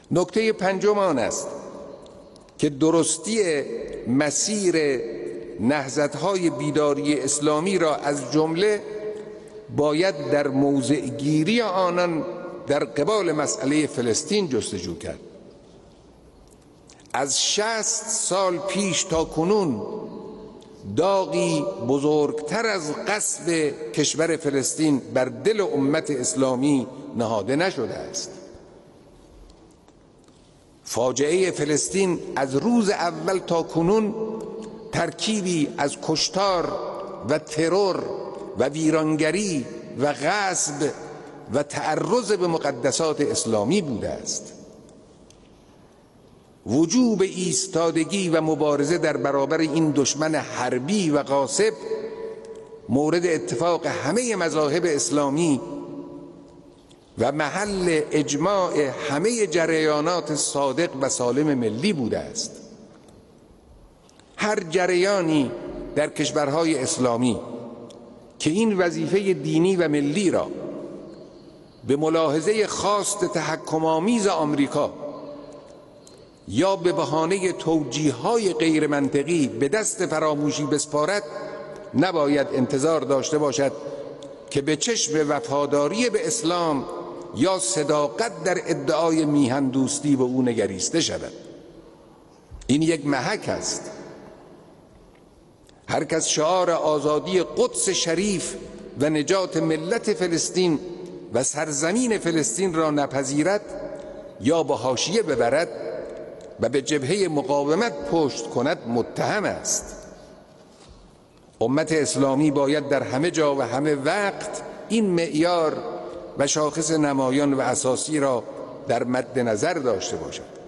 نکته پنجم آن است که درستی مسیر نهضت‌های بیداری اسلامی را از جمله باید در موضع گیری آنان در قبال مسئله فلسطین جستجو کرد. از 60 سال پیش تا کنون داغی بزرگتر از غصب کشور فلسطین بر دل امت اسلامی نهاده نشده است. فاجعه فلسطین از روز اول تا کنون ترکیبی از کشتار و ترور و ویرانگری و غصب و تعرض به مقدسات اسلامی بوده است. وجوب ایستادگی و مبارزه در برابر این دشمن حربی و غاصب مورد اتفاق همه مذاهب اسلامی و محل اجماع همه جریانات صادق و سالم ملی بوده است. هر جریانی در کشورهای اسلامی که این وظیفه دینی و ملی را به ملاحظه خواست تحکم‌آمیز آمریکا یا به بهانه توجیه‌های غیر منطقی به دست فراموشی بسپارد، نباید انتظار داشته باشد که به چشم وفاداری به اسلام یا صداقت در ادعای میهن دوستی به او نگریسته شود. این یک محک است. هر کس شعار آزادی قدس شریف و نجات ملت فلسطین و سرزمین فلسطین را نپذیرد یا به حاشیه ببرد و به جبهه مقاومت پشت کند متهم است. امت اسلامی باید در همه جا و همه وقت این معیار و شاخص نمایان و اساسی را در مد نظر داشته باشد.